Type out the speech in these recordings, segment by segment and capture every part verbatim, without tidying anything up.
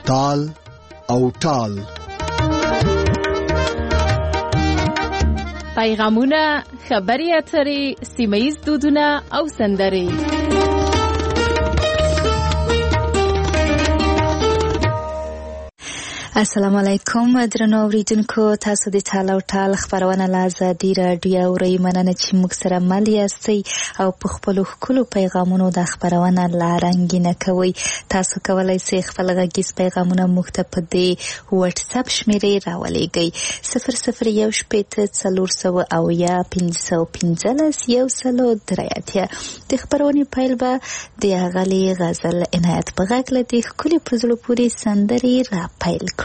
تال او ټال. پیغامونه، خبري اترې، سیمه‌ییز دودونه او سندرې. السلام علیکم درنو اوریدونکو، تاسو د ټال او ټال خبرونه له ازادي راډیو اورئ. مننه چې موږ سره مل یاستئ او په خپلو ښکلو پیغامونو د خبرونه لا رنګینه کوئ. تاسو کولی شئ خپل غږیز پیغامونه موږ ته په دې واتس اپ شمېرې راولېږئ: صفر صفر یو شپېته څلور سوه اویا پنځه سوه پنځلس یو سلو درې اتیا. د خبرونې پیل به د اغلې غزل عنایت په غږ له دې ښکلې په زړه پورې سندرې را پیل کړو.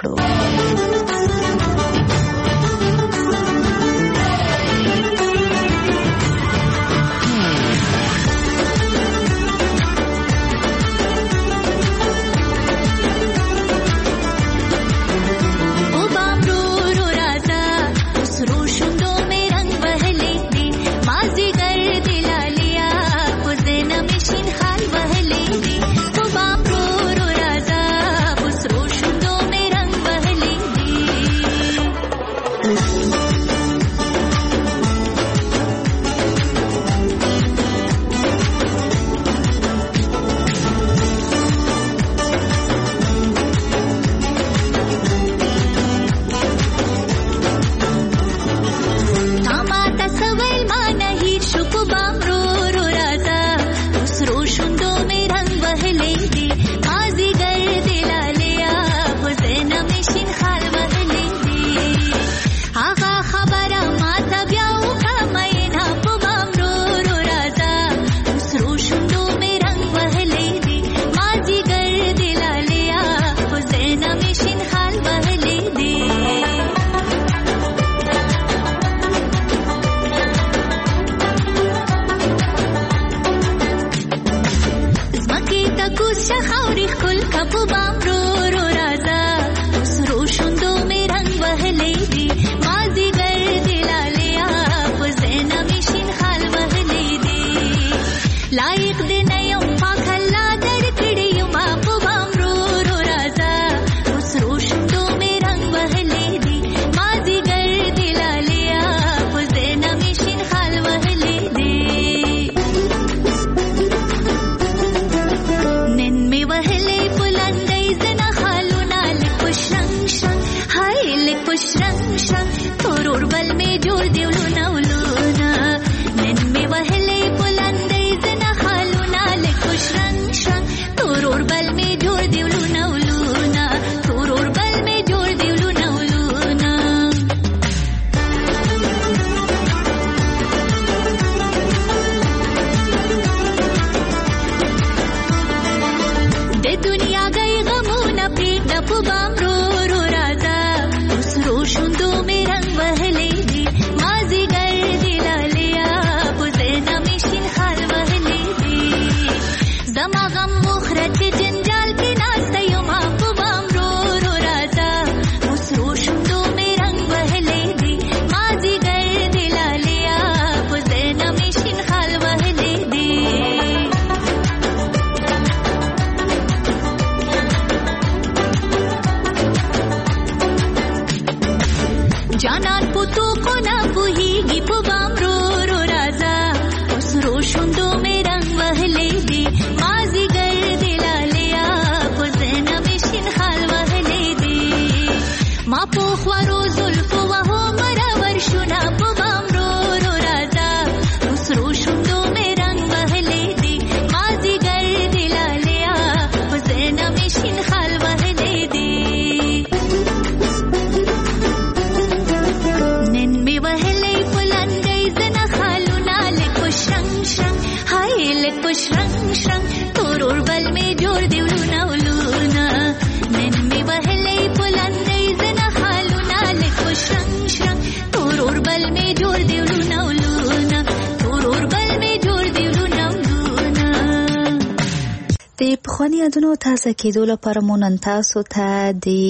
پخوانی یادونو تازه کېدو لپاره مو نن تاسو ته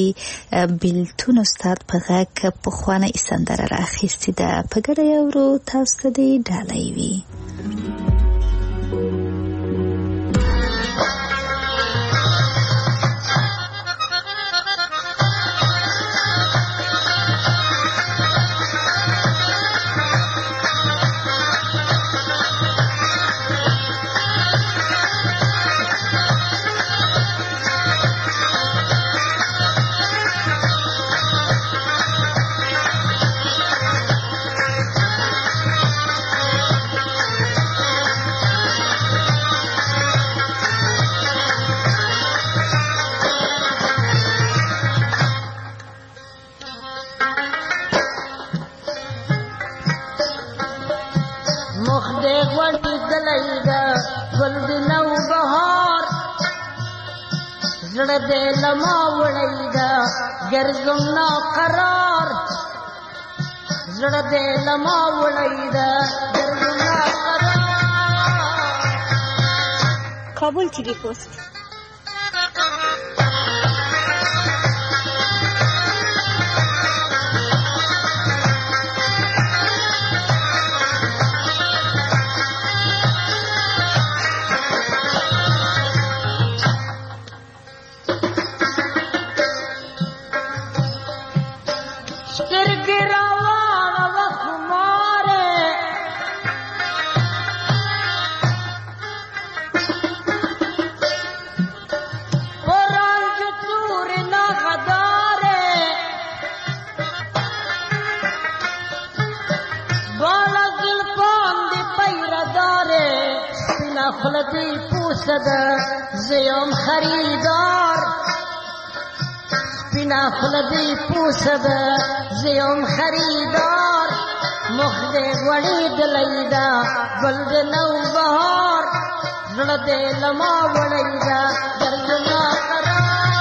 د بیلتون استاد په غږ پخوانۍ سندره راخیستې ده. په ګډه یې اورو، تاسو ته دې ډالۍ وي. نوبهار زړه دې لما وړی دا ګرځم ناقرار زړه دې لما وړی دا ګرځم ناقرار. کابل ټي وي پوسټ. خلدی پوسد زیم خریدار بنا خلدی پوسد زیم خریدار مخد وڑی دلیدا گلد نو بہار زړه لما وڑیدا درجنا قرار.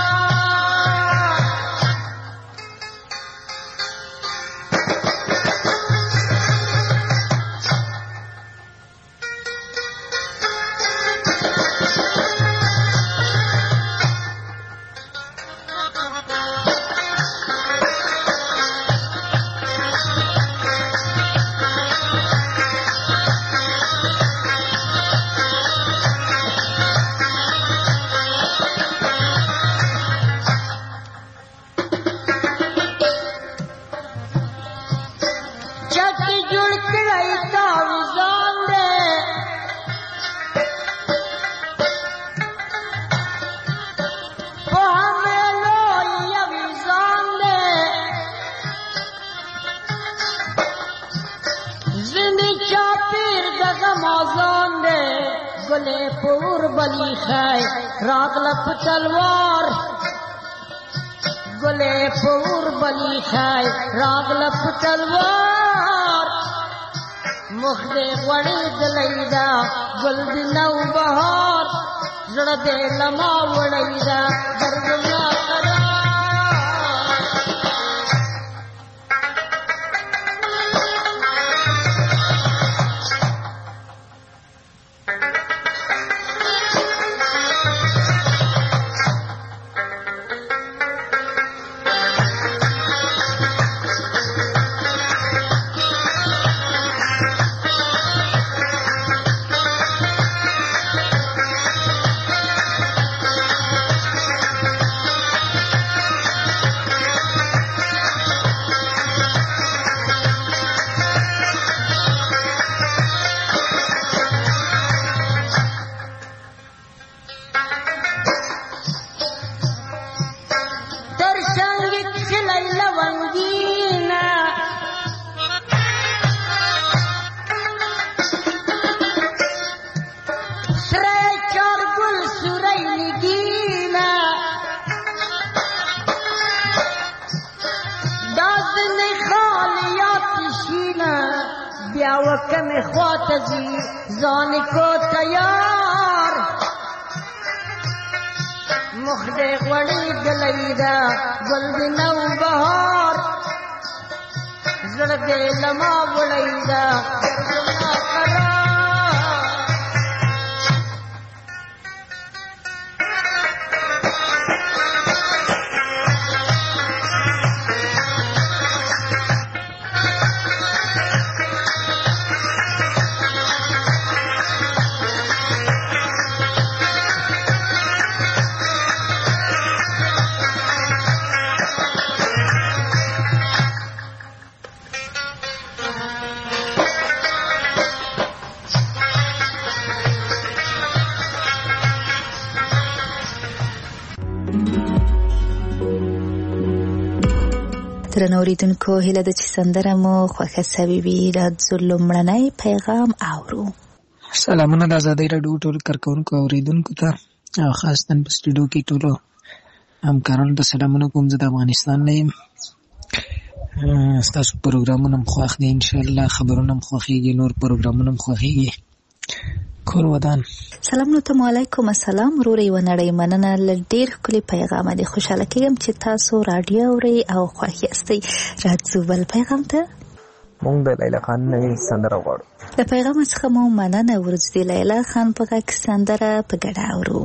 گلے پور بلی خای راغلپ تلوار گلے پور بلی خای راغلپ تلوار مخد وڑی دلیدا گل دی نو بہار زړه دې لما وڑیدا درجنا قرار. وکم خواتزی زان کو تیار مخد غړی دلیدا گل دی نو بہار زړه دې لما وړیدا درجنا قرار. درنو اوریدونکو هیله ده چې سندره مو خوښه سوې وي. راځو لومړنی پیغام اورو. سلامونه د ازادۍ راډیو ټولو کارکوونکو او اوریدونکو ته او خاصتاً په سټوډیو کې ټولو همکارانو ته سلامونه کوم. زه د افغانستان نه یم. ستاسو پروګرامونه هم خوښ دي انشاءالله، خبرونه هم خوښېږي، نور پروګرامونه هم خوښېږي. کور ودان. سلام نو ته علیکم السلام وروري ونړی مننه ل ډیر کلی پیغام دی. خوشاله کېږم چې تاسو رادیو اورئ او خوښ یاستئ. راځو بل پیغام ته. مونږ د لیلا خان نوې سندره غواړو. د پیغام څخه مو مننه ورځ دی. لیلا خان په غږ سندره په ګډه اورو.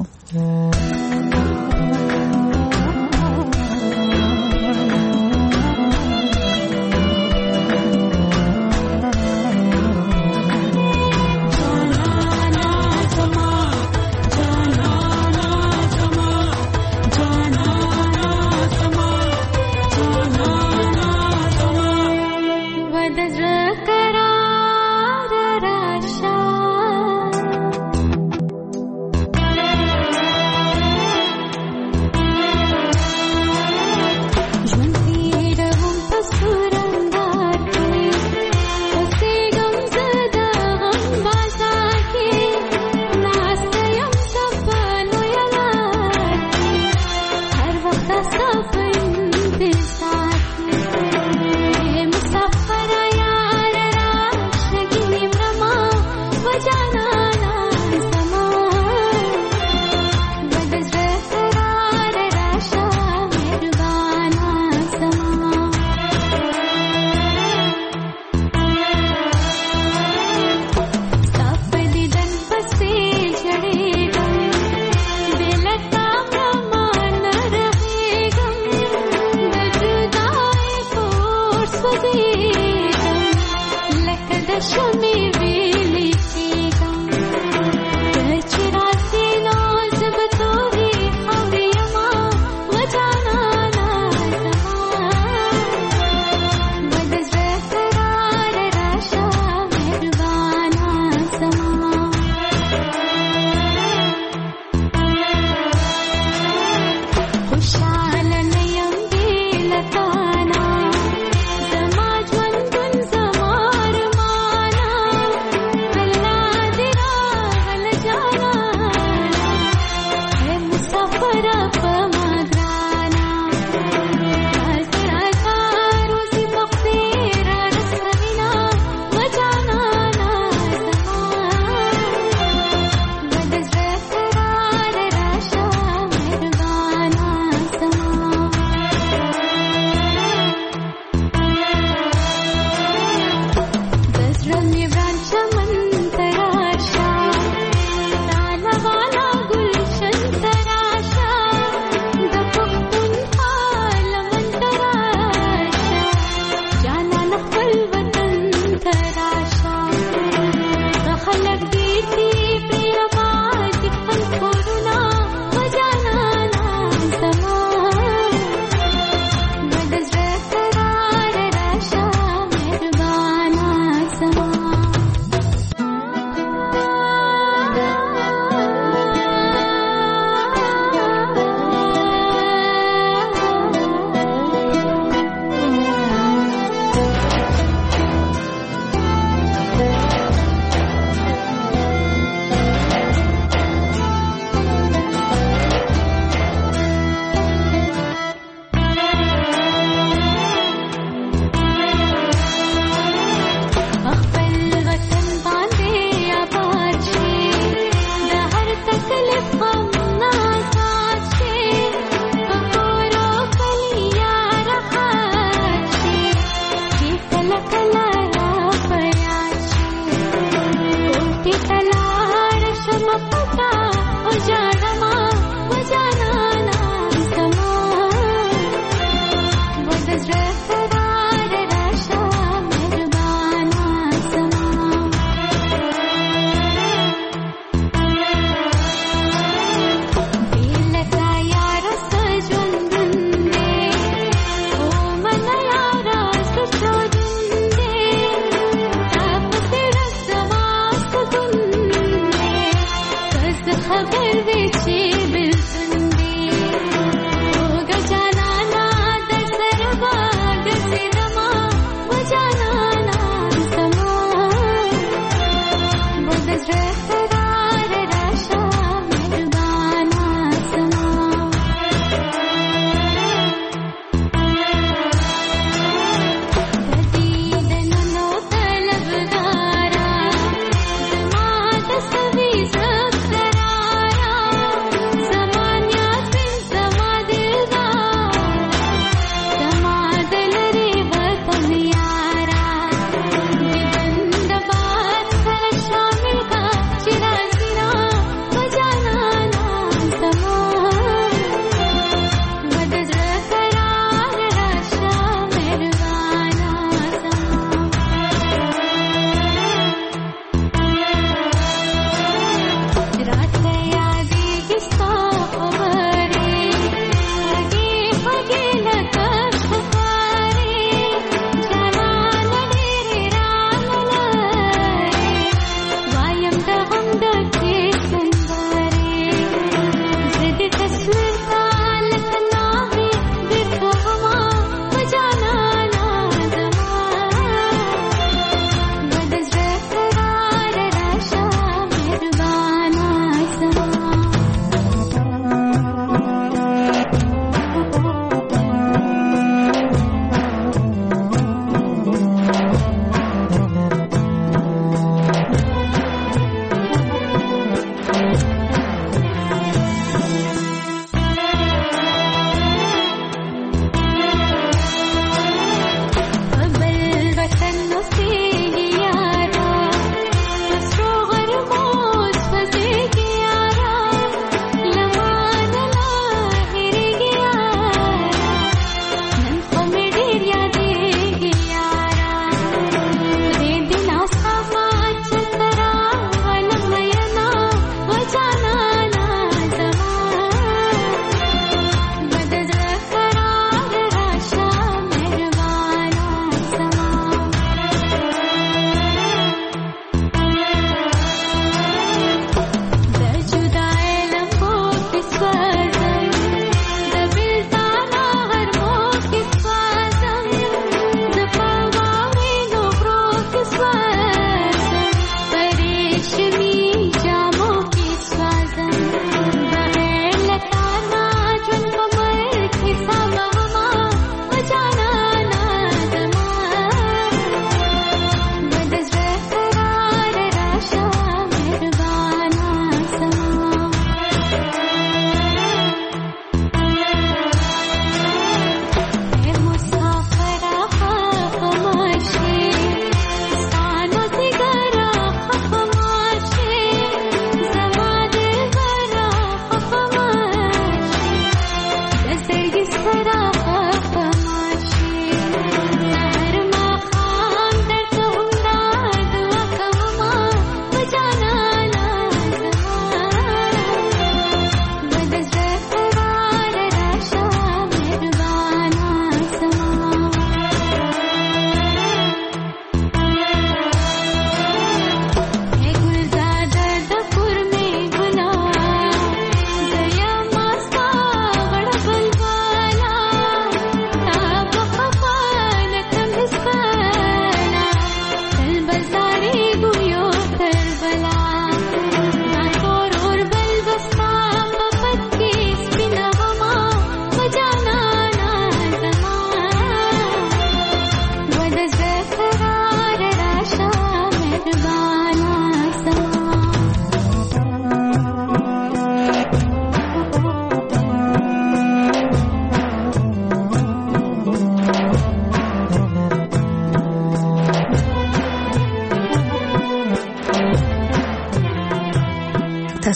Savi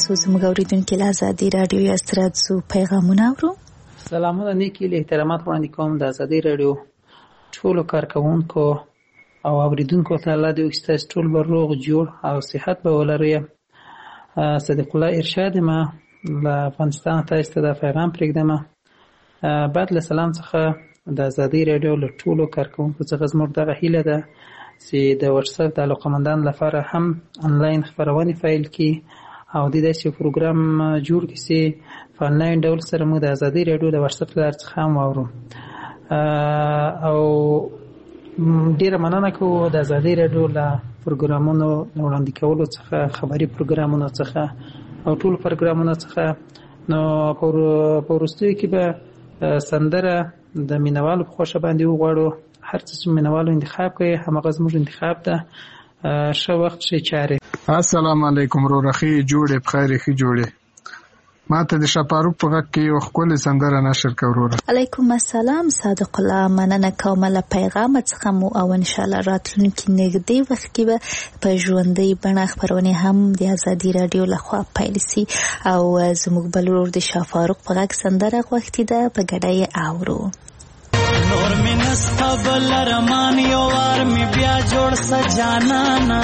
تاسو زموږ اوریدونکو له ازادي رادیو یا ستراتزو پیغامونه اورو. سلامونه نیکی له احترامات وړاندې کوم د ازادي رادیو ټولو کارکوونکو او اوریدونکو ته الله دې وکړي چې ټول به روغ جوړ او صحت به ولرئ. صدیق الله ارشاد ما له افغانستان تاسو ته د پیغام پرېږدم. بعد له سلام څخه د ازادي رادیو له ټولو کارکوونکو څخه زموږ دغه هیله ده چې د واتساپ د علاقمندانو لپاره هم انلاین خپرونې پیل کړي او د داسې پروګرام جوړ کړي چې په انلاین ډول سره موږ د ازادي رادیو د واتساپ له لارې څخه هم واورو. او ډیره مننه کوو د ازادي رادیو له پروګرامونو وړاندې کولو څخه، خبري پروګرامونو څخه او ټول پروګرامونو څخه. نو په وروستیو کې به سندره د مینوالو په خوښه باندې وغواړو. هر څه چې مینوالو انتخاب کوي همغه زموږ انتخاب ده. ښه وخت ښې چارې. السلام علیکم وروره، ښې جوړې بخیر ښې جوړې. ما ته د شپاروک په غږ کې یو ښکلې سندره نشر کړه وروره. علیکم السلام صادق الله، مننه کوم له پیغام څخه مو او ان شاء الله راتلونکي نږدې وخت کې به په ژوندۍ بڼه خبرونه هم د ازادي رادیو لخوا پیل شي او زموږ بل ورور د شپاروک په غږ سندره غوښتې ده، په ګډه یې اورو. نور می نستا بل رمان یو وار می بیا جوړ سجانانا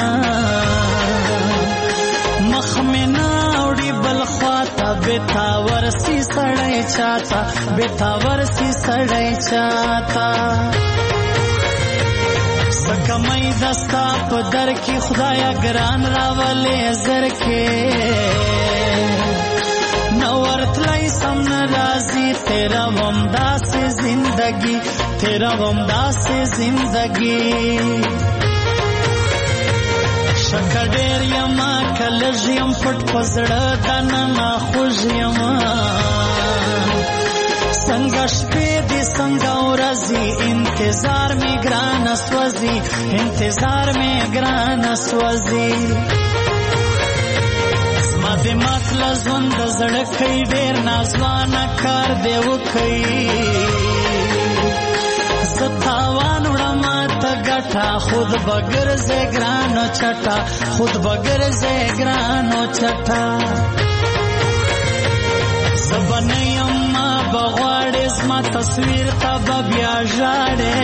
مخ می ناوړي بل خواته بتاور سی سړی چاته بتاور سی سړی چاته سکمای دستا په در کې خدایا ګران راولې زر کې نورتلای سم نرازی تیرا ومدا سے زندگی تیرا ومدا سے زندگی شکډیر یما کلژ یم پټ پزړه دنه خوږ یما څنګه شپې دې څنګه ورځي انتظار می ګران سوځي انتظار می ګران سوځي ما دې مطلب ژوند زړه کوي ډېر نازوانه کار دی وکړي ستاوان وړم ته ګټه خود بغیر زه ګرانو چټا خود بغیر زه ګرانو چټا زبنیم ما بغواړې زما تصویر ته به بیا ژاړې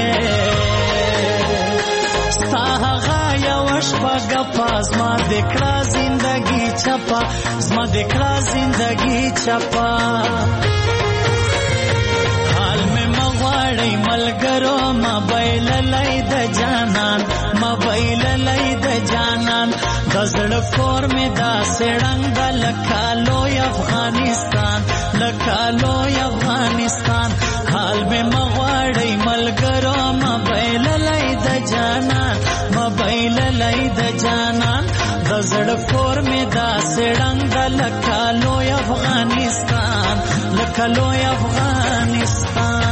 ستا هغه یوه شپه ګپه زما دې کړه زندګي چپه زما دې کړه زندګي چپه حال مې مه غواړئ ملګرو مبایللی د جانان مبایللی د جانان د زړه کور مې داسې ړنګ ده لکه لوی افغانستان لکه لوی افغانستان حال مې مه غواړئ ملګرو مبایللی د جانان مبایللی د جانان د زړه کور مې داسې ړنګ ده لکه لوی افغانستان لکه لوی افغانستان.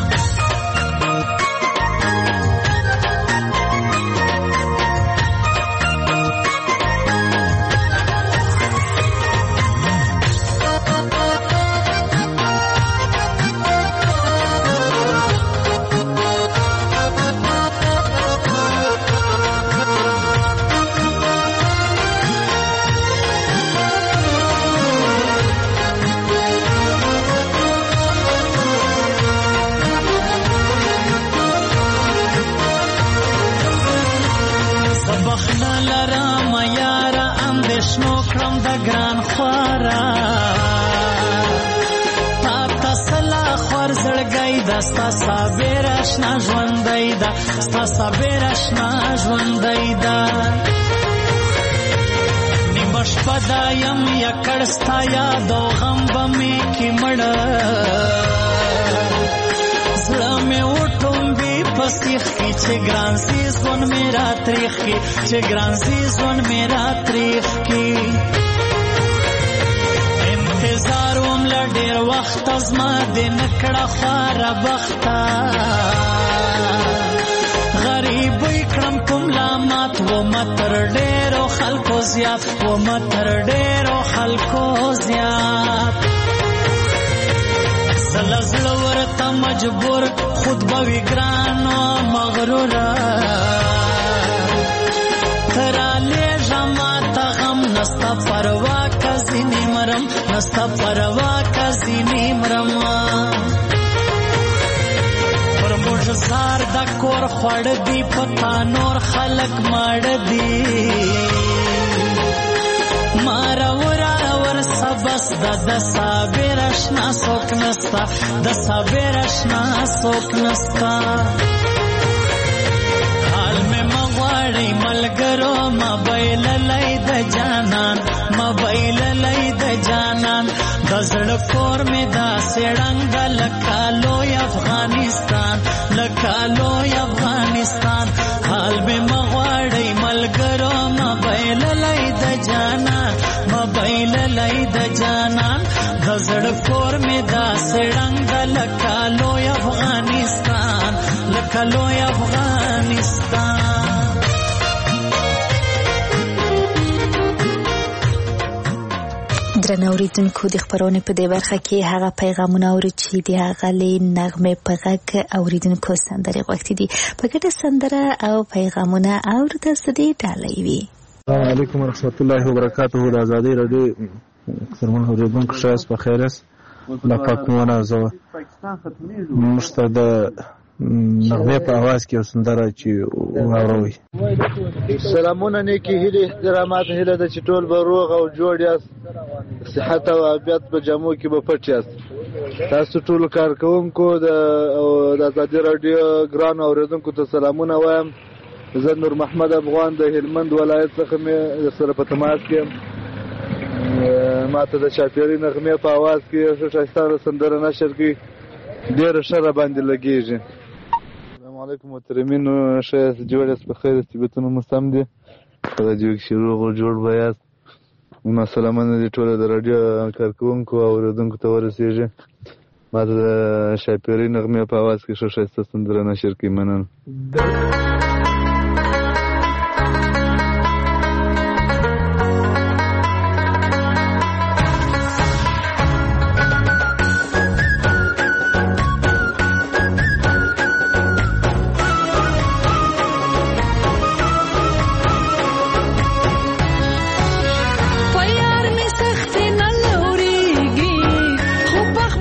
ستا صابر اشنا ژوندی ده ستا صابر اشنا ژوندی ده نیمه شپه دا یم یکړ ستا یاد او غم به مې کې مړه زړه مې وټومبي په سیخ کې چې ګران سي ژوند مې را تریخ کې چې ګران سي ژوند مې را تریخ کې انتظار وم له ډېر وخت زما دې نکړه خواره بخته غریبۍ کړم کوم لامات ومه تر ډېرو خلکو زیات ومه تر ډېرو خلکو زیات زله زړه ورته مجبور خود به وي ګرانو مغروره ته رالېږه ماته غم نسته پروا که ځینې نستا پروا کا زینی مرما پر موږ زار د کور خوړ دی پتا نور خلق ماړ دی مارا ورا ور سبس د د صابر اشنا سوک نستا د صابر اشنا سوک نستا حال میں مغواړی ملګرو موبایل لای د جانان موبایل لای د جانان د زړه کور می دا سړنګ لکالو افغانستان لکالو افغانستان حال میں مغواړی ملګرو موبایل لای د جانان موبایل لای د جانان د زړه کور می دا سړنګ لکالو افغانستان لکالو افغانستان درنو اوریدونکو د خبرونې په دې برخه کې هغه پیغامونه اوري چې د هغه له نغمې په غږ اوریدونکو سندرې غوښتي دي په ګډه سندره او پیغامونه اوري تاسو دې ډالۍ وي. السلام علیکم ورحمۃ اللہ وبرکاتہ. د آزادۍ رادیو سرمن اوریدونکو شاس په خیر است لا پاکونه زو مشته د نغمه په आवाज کې سندره چې واوروي. سلامونه نیکی هیله احترامات هیله د چټول به روغ او جوړ یاست صحت او عافیت په جامو کې به پټ یاست. تاسو ټول کارکونکو د د آزادۍ رادیو ګران اوریدونکو ته سلامونه وایم. زه نور محمد افغان د هلمند ولایت څخه مې سره په تماس کې ماته د شاپيري نغمه په आवाज کې ښه سندره نشر کی ډېر ښه باندې لګیږي. السلام علیکم محترمین ښه جوړ یاست په خیر استبتون مستم دي په دې کې شروع جوړ بیاست نو سلامونه دي ټول د رادیو کارکونکو او اوریدونکو ته ورسیږي. ماته د شاپيري نغمه په आवाज کې ښه سندره نشر کی منن.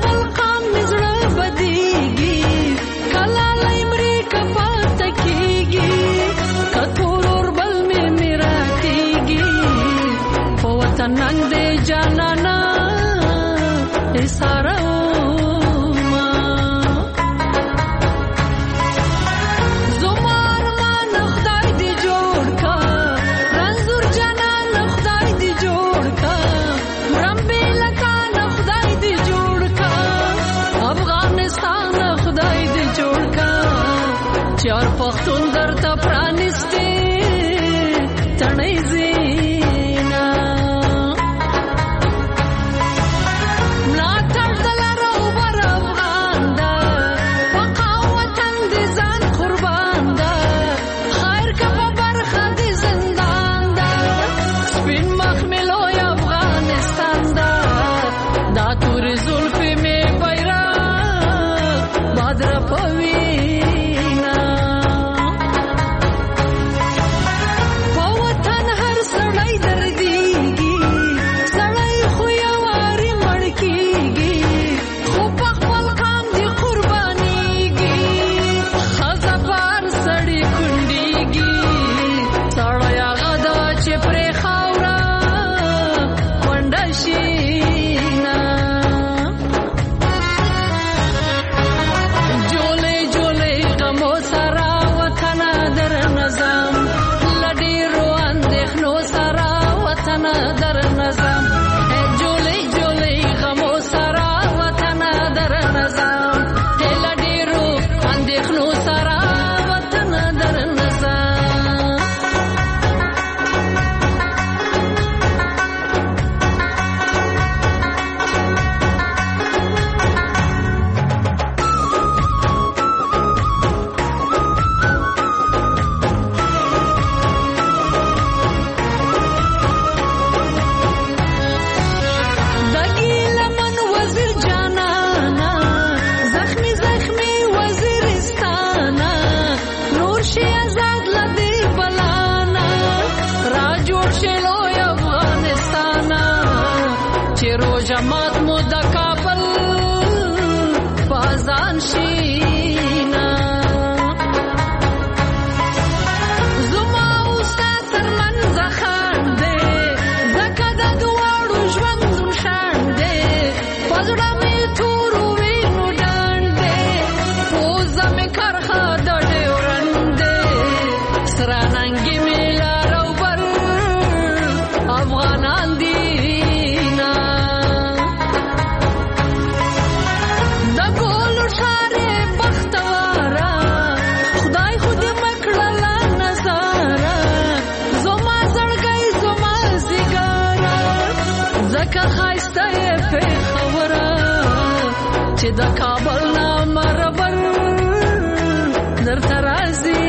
کلا لای مری کپات کیږي شینا زما اوسه تر منځ خاندې ځکه د دواړو ژوندون شاندې په زړه مې تورو وینو ډانډې پوزه مې کرښه د ډیورنډې سره ننګې مې لار او بر افغانان دینا د ګولو ښارې بختواره خدای خو دې مکړله نظاره زما زړګی زما زیګاره ځکه ښایسته یې پېښوره چې د کابل نه مربر درته راځي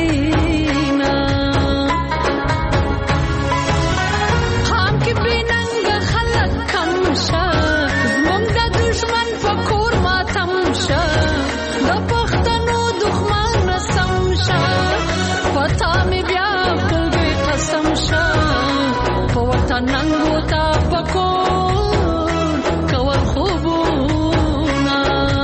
ننګو تا پکور کول خوبونه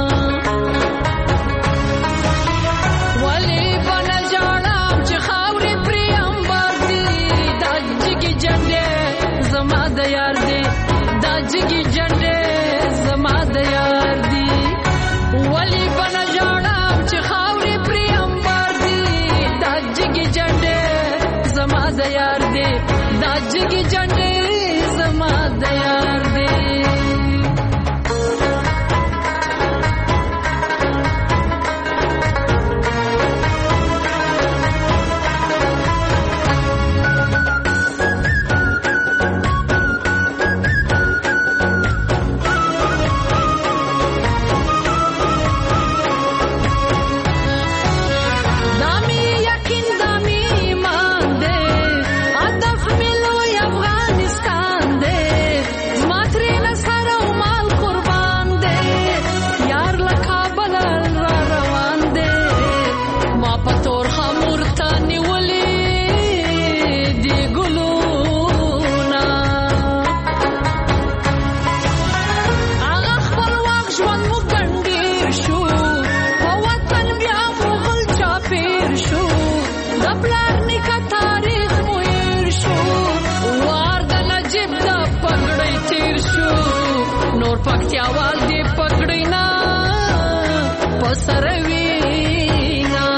ولې به نه ژاړم چې خاورې پرې امبار دي دا جګې جنډې زما د یار دي دا جګې جنډې زما د یار دي ولې به نه ژاړم چې خاورې پرې امبار دي دا جګې جنډې زما د یار دي دا جګې جنډې زما د یار دي پکتیاوال دی پکړی نا پسروینا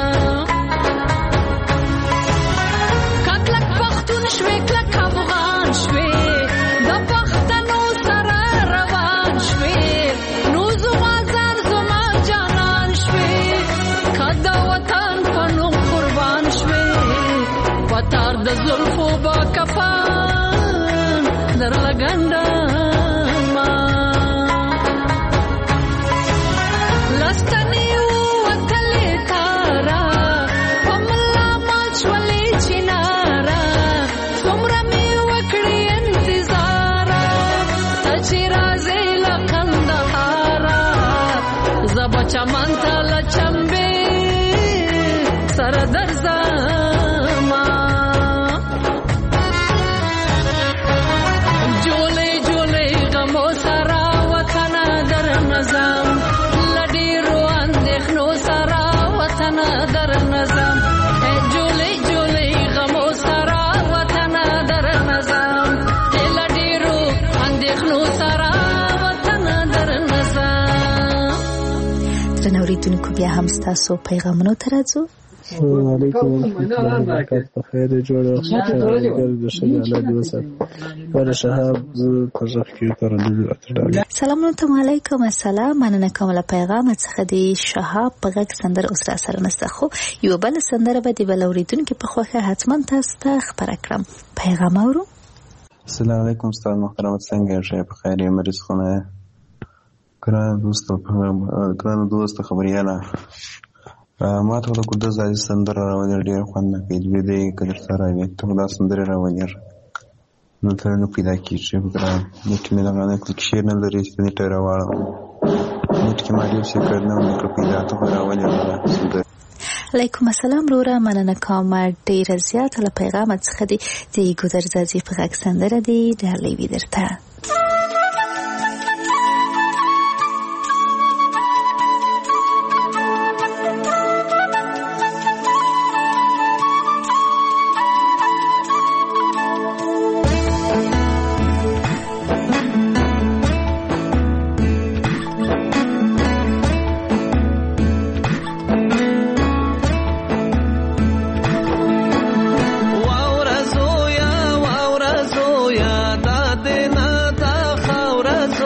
کلک پختون شوی کلک افغان شوی د پښتنو سره روان شوی نو زما ځان زما جانان شوی کدا وطن پنو قربان شوی پتار د زلفو با کفان در لګنده چمن ته لچمبې سره درځما جولې جولې غمو سره وطن در نظام لډیرو اندېښنو سره وطن در نظام جولې جولې غمو سره وطن در نظام لډیرو اندېښنو سره وطن در نظام. درنو اوریدونکو بیا هم ستاسو پیغامونو ته راځو. السلام علیکم ورحمۃ اللہ وبرکاتہ. په خیر جوړ او ګل د شجاله دی وسات ور شهاب پرځخ کې ترلو اتډال. سلام علیکم. السلام. مننه کوم له پیغام څخه دی شهاب په غږ سندر اوس را سره نسته خو یو بل سندر به دی بل اوریدونکو په خوخه حتما تاسو ته خبر کړم. پیغام اورو. السلام علیکم استاد محترم څنګه یې؟ په خیر یې مریض خونه ګران دوست ګران دوست خبرياله ما ته د قدس عزیز سندره راوړل ډېر خوند نه کوي دوی دې کله سره وي ته دا سندره راوړل نو ته نو پیدا کیږي ګران نو چې نه غواړم چې شیر نه لري چې نه ټیر راوړم نو چې ما دې څه کړنه نو پیدا ته راوړل سندره. علیکم السلام رورا. مننه کوم ډیر زیات له پیغام څخه دی دی ګودر زازي په غږ سندره دی ډالې وی درته.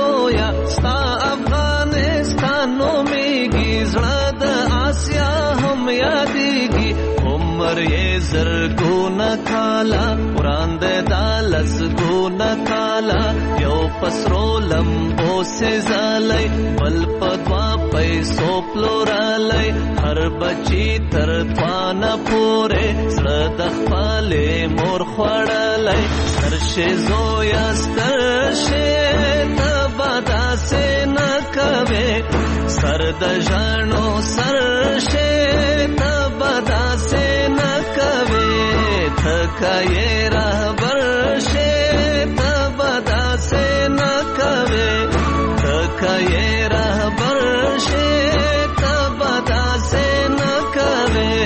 زویا ستا افغانستان نومیږي زړه د آسیا هم یادېږي عمر یې زرګونه کاله وړاندې دا لسګونه کاله یو په سرو لمبو سېزلی بل په دوه پیسو پلورلی هر بچي تر توانه پورې زړه د خپلې مور خوړلی سترشې زویه سترشې ته به داسې نه کوې سر د ژڼو سرشې ته به داسې نه کوې ته که یې رهبر شې ته به داسې نه کوې ته که یې رهبر شې ته به داسې نه کوې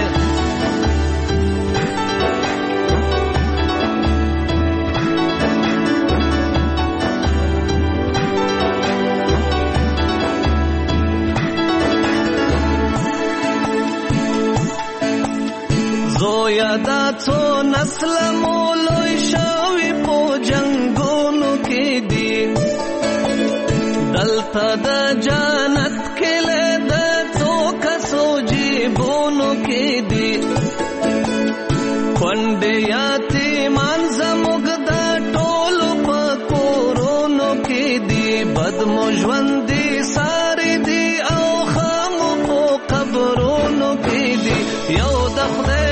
زویا دا څو نسل مو لوی شوي په جنګونو کې دي دلته د جنت کلی د څو کسو جیبونو کې دي کونډې یتیمان زموږ د ټولو په کورونو کې دي بد مو ژوندي ساري دي او ښه مو په قبرونو کې دي یو د خدای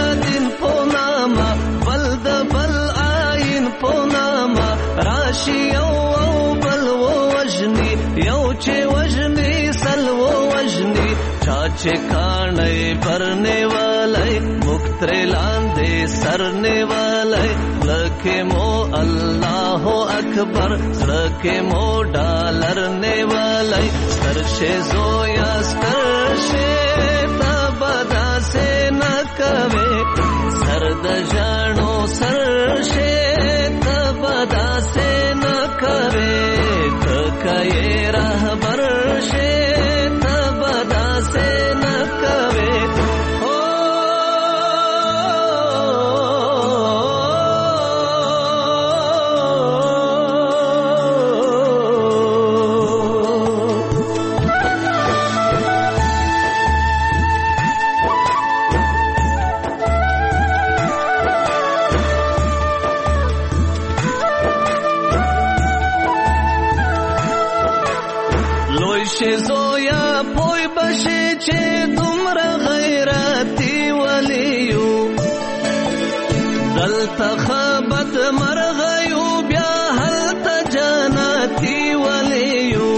راشي یو او بل ووژني یو چې وژني سل ووژني چا چې کاڼی پر نیولی موږ ترې لاندې سر نیولی زړه کې مو الله اکبر زړه کې مو ډالر نیولی سترشې زویا سترشې ته به داسې نه کوې سر د ژڼو سرشې داسې نه کوې ته که یې رهبر شې ته به داسې نه کوې زویا پوی بشي چې دومره غیرتي ولې یو دلته ښه بد مرغه یو بیا هلته جنتي ولې یو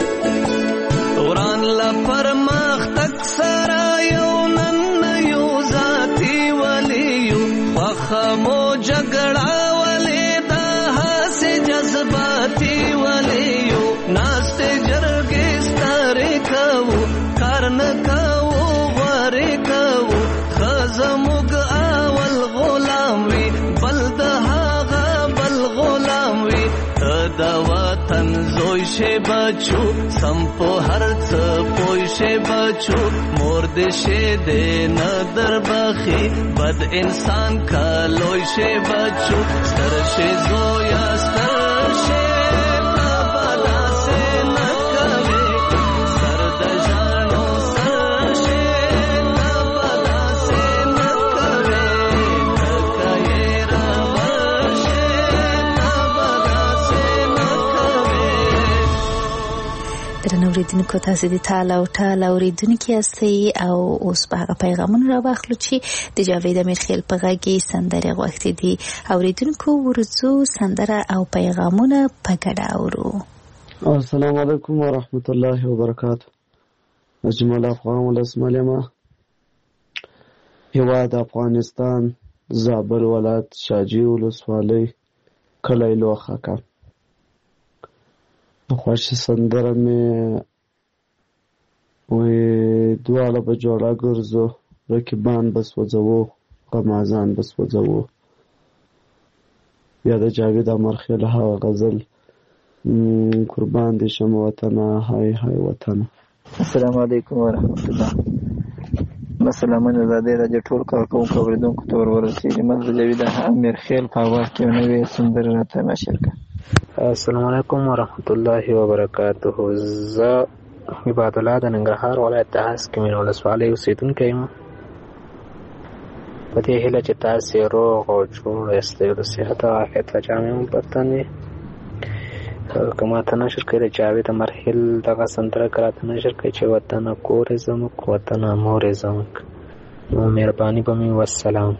وران له پرمختګ سره یو نن یو ذاتي ولې یو خوښه مو جګړه ولې دا هسې جذباتي ولې یو ناستې جرګې نه کوو غوارې کوو ښه زموږ اول غلام وي بل د هغه بل غلام وي ته د وطن زوی شې بچو سم په هر څه پوه شې بچو مور دې شې دې نه دربخي بد انسان کا لوی شې بچو ستر شې زویا ستر شې اوریدونکو تاسو د تاله او ټاله اوریدونکي یاستئ او اوس به هغه پیغامونه راواخلو چې د جاوید امیرخیل په غږ کې سندرې غوښتې دي اوریدونکو ورځو سندره او پیغامونه په ګډه اورو السلام علیکم ورحمت الله وبرکاته اجمل افغان ولسمالیما هیواد افغانستان زابل ولایت شاجی ولسوالۍ کلی لوخاکه خوښه سندره مې وې دواړه به جوړه ګرځو رقیبان بس وځو غمازان بس وځو یا د جاوید امیرخیل هغه غزل قربان دي شم وطن هاي هاي وطن. السلام علیکم ورحمت الله. مثلا من زاده راځي ټول کار کوم کوریدونکو تور ورسېږي من د جاوید امیرخیل په واقع کې نوې سندره راته مشر کړ. السلام علیکم ورحمت الله وبرکاته. زه عباد الله د ننګرهار ولایت تاس کې مې ولسوالۍ اوسېدونکی یم. په دې هیله چې تاسې روغ او جوړ یاستئ او د صحت او عافیت له جامې مو برتن وي. که ماته نشر کوي د جاوید مرحل دغه سندره که راته نشر کوي چې وطنه کور یې زموږ وطنه مور یې زموږ. نو مهرباني به مې والسلام.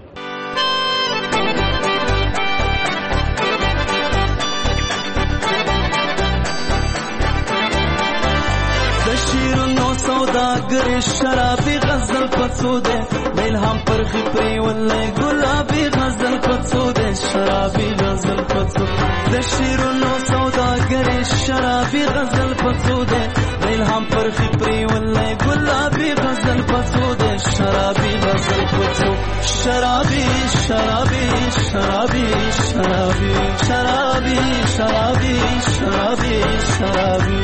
سوداگر شرابی غزل پڅوده د الهام پر خپري ولې ګلابي غزل پڅوده شرابي غزل پڅوده د شیرونو سوداگر شرابي غزل پڅوده د الهام پر خپري ولې ګلابي غزل پڅوده شرابي غزل پڅوده شرابي شرابي شرابي شرابي شرابي شرابي شرابي شرابي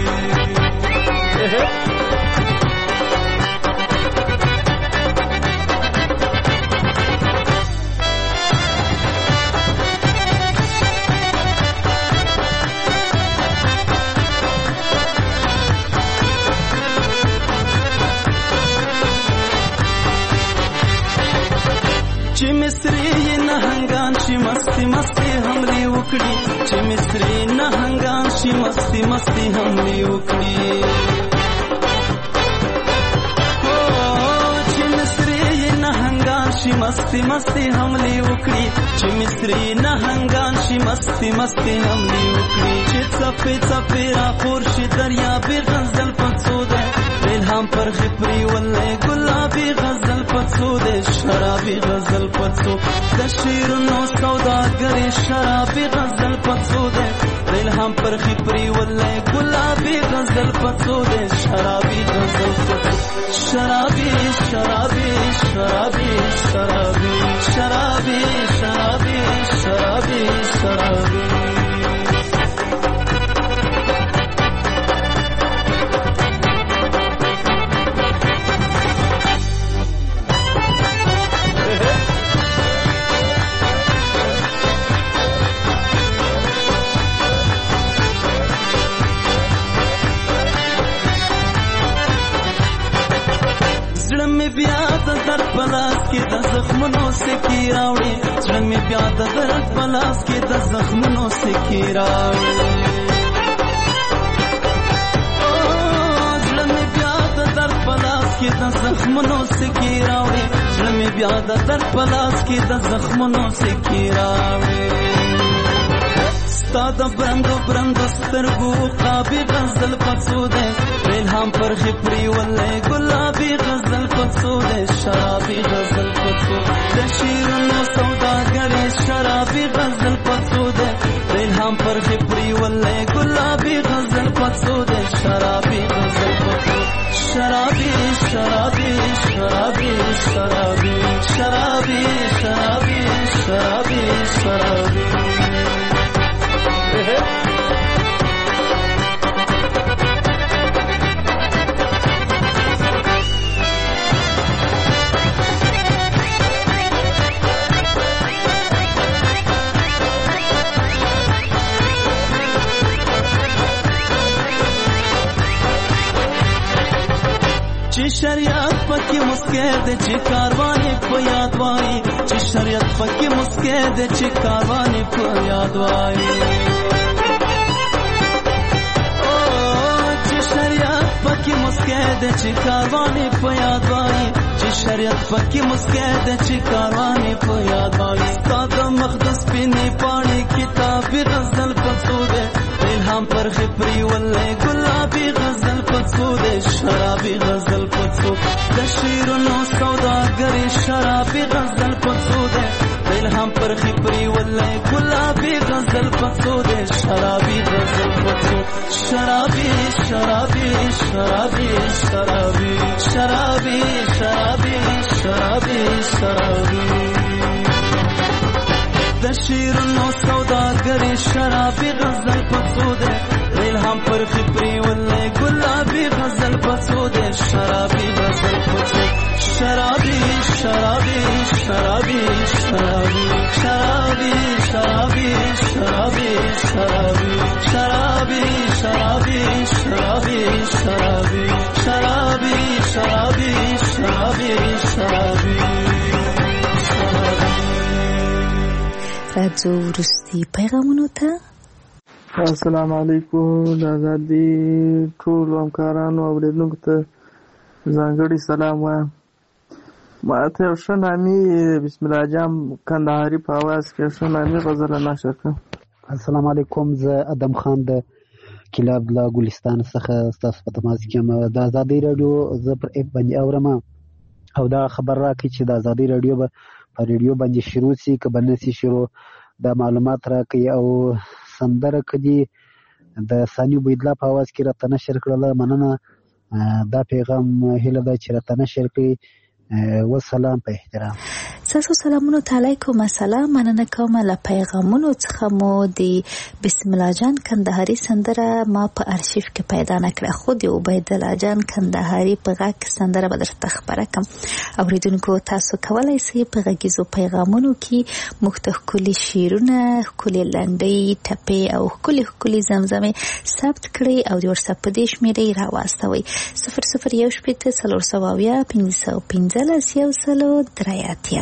چې مصری نهنګان شي مستی مستی حملې وکړي چې مصری نهنګان شي مستی مستی حملې وکړي چې مصری نهنګان شي مستی مستی حملې وکړي چې مصری نهنګان شي مستی مستی حملې وکړي چې څپې څپې را خور شي دریابې غزل پڅوده الهام پر خپري ولې ګلابي غزل پڅوده شرابي غزل پڅو د شیرونو سوداګرې شرابي غزل پڅوده الهام پر خپري ولې ګلابي غزل پڅوده شرابي غزل پڅو شرابي شرابي شرابي شرابي شرابي شرابي شرابي شرابي بیا د در پلاس کې د زخمونو سکی راوړي زړه مې بیا د در پلاس کې د زخمونو سکی راوړي زړه مې بیا د در پلاس کې د زخمونو سکی راوړي زړه مې بیا د در پلاس کې د زخمونو سکی راوړي ستا د برندو برندو سترګو قابي غزل پڅوده الهام پر خپري ولې ګلابي غزل پڅوده شرابي غزل پڅوده د شیرونو سوداګرې شرابي غزل پڅوده الهام پر خپري ولې ګلابي غزل پڅوده شرابي غزل پڅوده شرابي شرابي شرابي شرابي شرابي شرابي شرابي شرابي چې شریعت پکې مسکه دې چې کاروانې په یاد وای چې شریعت پکې مسکه دې چې کاروانې په یاد وای او چې شریعت پکې مسکه دې چې کاروانې په یاد وای چې شریعت پکې مسکه دې چې کاروانې په یاد وای ستاسو مقدس پینې پاڼې کتاب غزل پڅوده الهام پر خپري ولې ګلابي غزل پڅوده شرابي غزل پڅو د شیرونو سوداګرې شرابي غزل پڅوده الهام پر خپري ولې ګلابي غزل پڅوده شرابي غزل پڅو شرابي شرابي شرابي شرابي شرابي شرابي شرابي شرابي د شیرونو سوداګرې شرابي غزل پڅوده الهام پر خپري ولې ګلابي غزل پڅوده شرابي غزل پڅو شرابي شرابي شرابي شرابي شرابي شرابي شرابي شرابي شرابي شرابي شرابي شرابي شرابي شرابي شرابي شرابي راځو وروستي پیغامونو ته. السلام علیکم. د ازادي ټولو همکارانو او اورېدونکو ته ځانګړی سلام وایم. ما ته یو ښه نامي بسم الله جام کندهاري په اواز کې ښه نامي غزل نشر کړم. السلام علیکم. زه ادم خان د کلاب له ګلستان څخه ستاسو په تماس کې یم. د ازادي راډیو زه پر اپ باندې اورم او دا خبر راکړي چې د ازادي راډیو به په ریډیو باندې شروع سي که به نه سي شروع، دا معلومات راکړي. او سندره کدي د ثاني بویدلا په اواز کې راته نشر کړله. مننه. دا پیغام هیله ده چې راته نشر کړي. وسلام په احترام. تاسو سلامونو علیکم. السلام. مننه کوم له پیغامونو څخه مو د بسم الله جان کندهاري سندره ما په ارشیف کې پیدا نکړه، خو د عبید الله جان کندهاري په غږ سندره به درته خبره کړم. اوریدونکو تاسو کولای شئ په غږیزو پیغامونو کې موږ ته ښکلي شعرونه، ښکلي لنډۍ، ټپې او ښکلي ښکلي زمزمې ثبت کړئ او د واتساپ په دې شمېرې راواستوئ صفر صفر یو شپېته څلور سوه اویا پنځه سوه پنځلس یو سلو درې اتیا.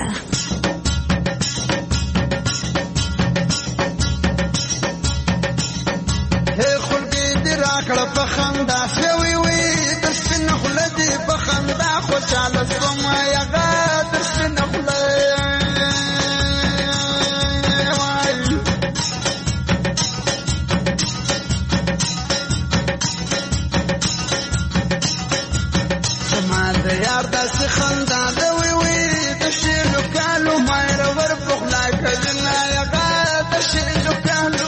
راکړه په خندا شوي وي در سپینه خوله دې په خندا خوشحاله شوم یغه در سپینه خوله زما د یار داسې خندا ده وي وي د شیلو کالو مایره ور په خوله کوینه یغه د شیلو کالو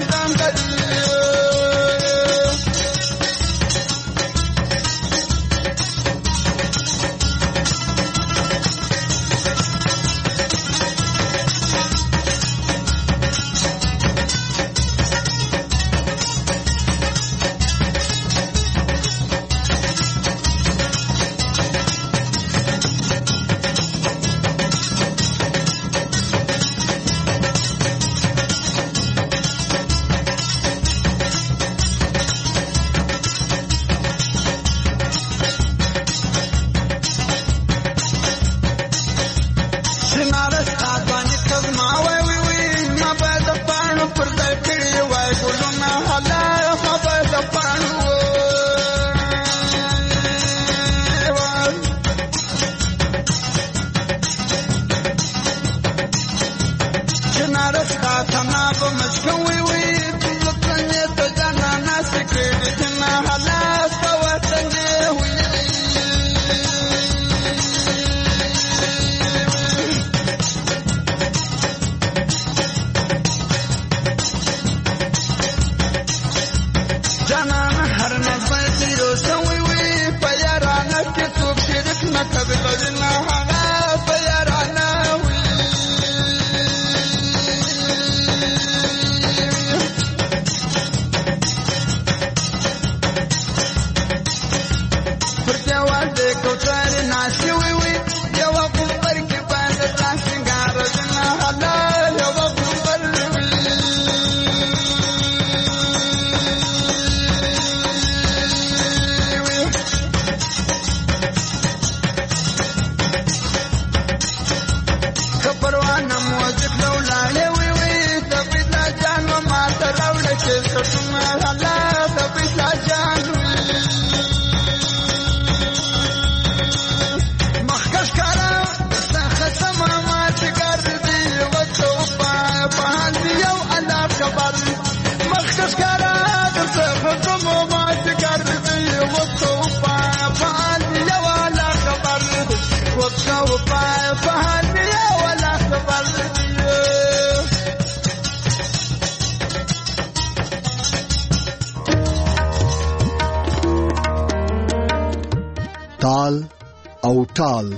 تال او ټال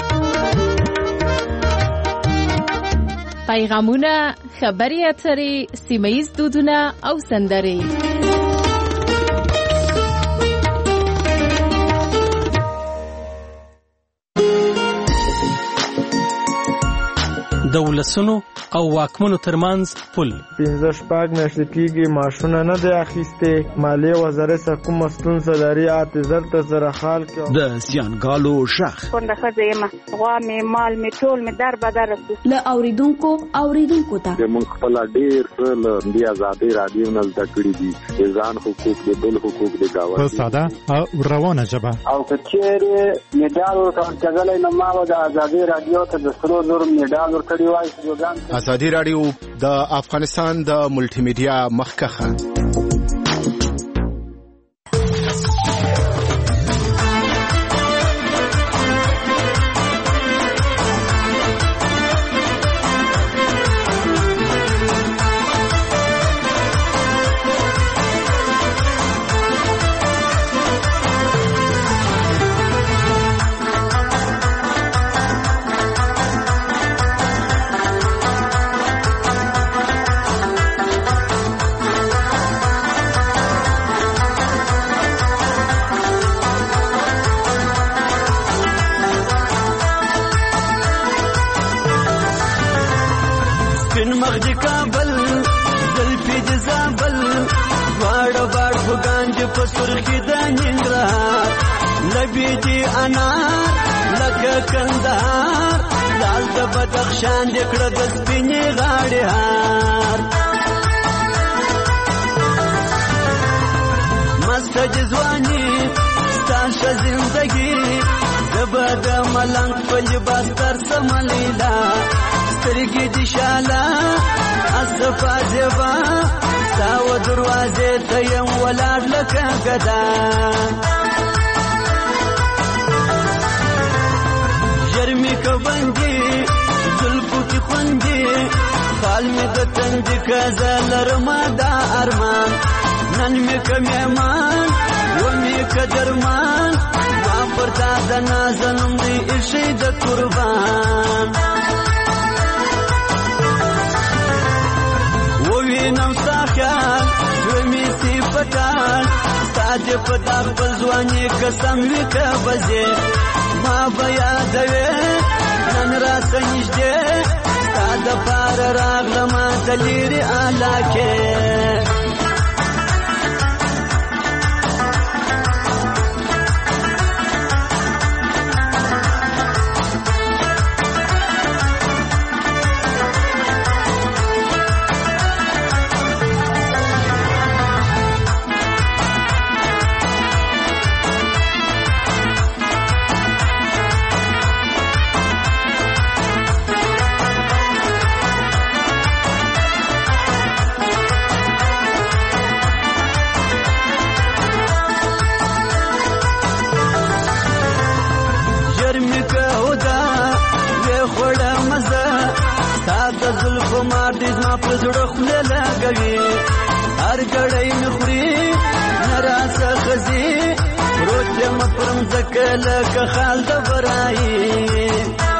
پیغامونه، خبري اترې، سیمه‌ییز دودونه او سندرې. د ولسونو او واکمنو ترمنځ پل. پنځه شپږ میاشتې کېږي معاشونه نه دی اخیستې. مالیې وزارت څخه کومه ستونزه لري اته زر ته زره خال کې. د زیانګالو شخ کونډه ښځه یم، غوا مې مال مې ټول مې در بدر رسو. له اوریدونکو اوریدونکو ته موږ خپل ډېر څه له دې ازادۍ رادیو نه زده کړي دي. د ځان حقوق د بل حقوق د گاونډي په ساده او روانه ژبه. او که چېرې میډال ورکول کېدلی نو ما به د ازادۍ رادیو ته د سرو زرو میډال ورکړی وای. ازادي رادیو د افغانستان د ملټي میډیا مخکخه. سرخی د ننګرهار لبی دی انار لکه کندهار لال د بدخشان د کړه د سپینې غاړې هار مست جوانی ستاشه زندگی زبد ملنګ په لباس تر سملیلا سترګې دي شاله اصفا زبا تاو دروازه ته یم ولاړ لکه ګدا جرمی کوبندي زلفو کی خوندي حال می د تند کزلر ما دا ارمان نن می کمیمان و می کدرمان ما پرتا د نازنم دی ارشی د قربان و وینم ساخیان و می صفتان ستاد پتا خپل ځواني قسم وکه بځه ما بیا دوي نن را سنجده ستاد پار راغلم دليري علاکه مار دې زما په زړه خوله لګوي هر ګړی مې خوري نراسه خزي پروت یم پر مځکه لکه خال د برایي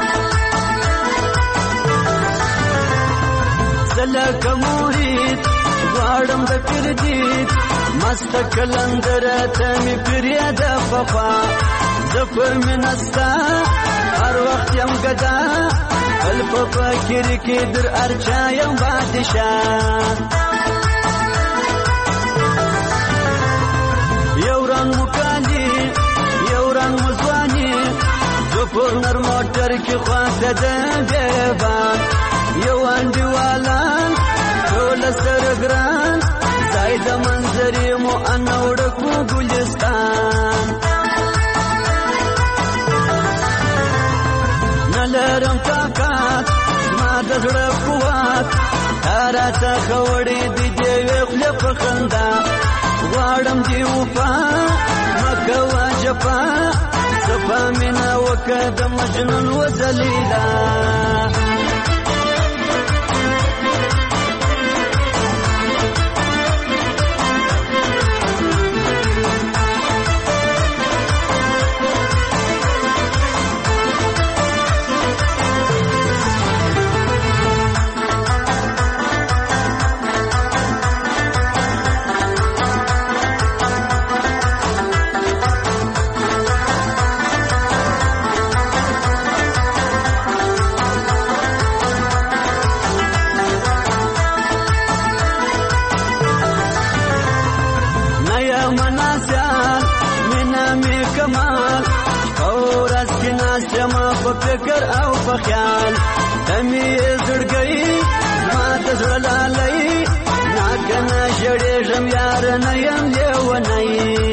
زه لکه مرید غواړم د پیر دید مست کلندره ته مې پریاده پخوا زه پر مینه ستا هر وخت یم ګدا بل په فکر کې در ارچا یم بادشاه یو رنګ مکالی یو رنګ مزوانی زه پر نر موټر کې خواته د بیبان یو انډیوالان ټول سره ګران ځای د منظرې مو انوړکو ګلستان نلرم طاقت زما د زړه قوت راته خوړې دي دیوې خولې په خندا غواړم دې وفا مه کوه جفا صفا مینه وکړه د مجنون وځلیلا فکر او بخیال تمی زړګي ما د زړه لالي ناګنه شړې ژم یار نه يم لیونی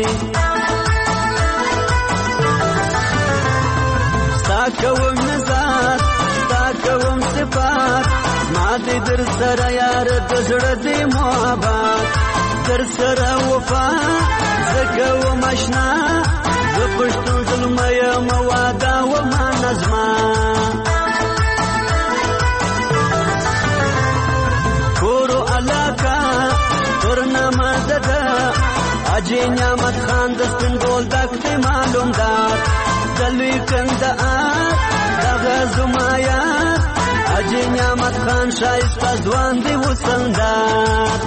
ستا کوم نزات ستا کوم صفات ما دې در سره یار د زړه دې محبت در سره وفا زکه و مشنا زه پښتون ظلم یم واده وما نظما کورو علاقه ترنامه دده اجي نعمت خان د سپینګول دښتې معلوم دار دلوي کندهار دغه زما یار اجي نعمت خان ښایسته ځوان دی وسندار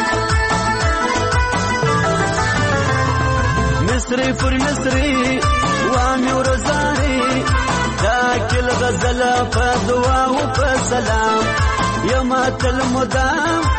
مصری پر مصری وامي ورزاري داکل غزل په دعا او په سلام یما تل مدام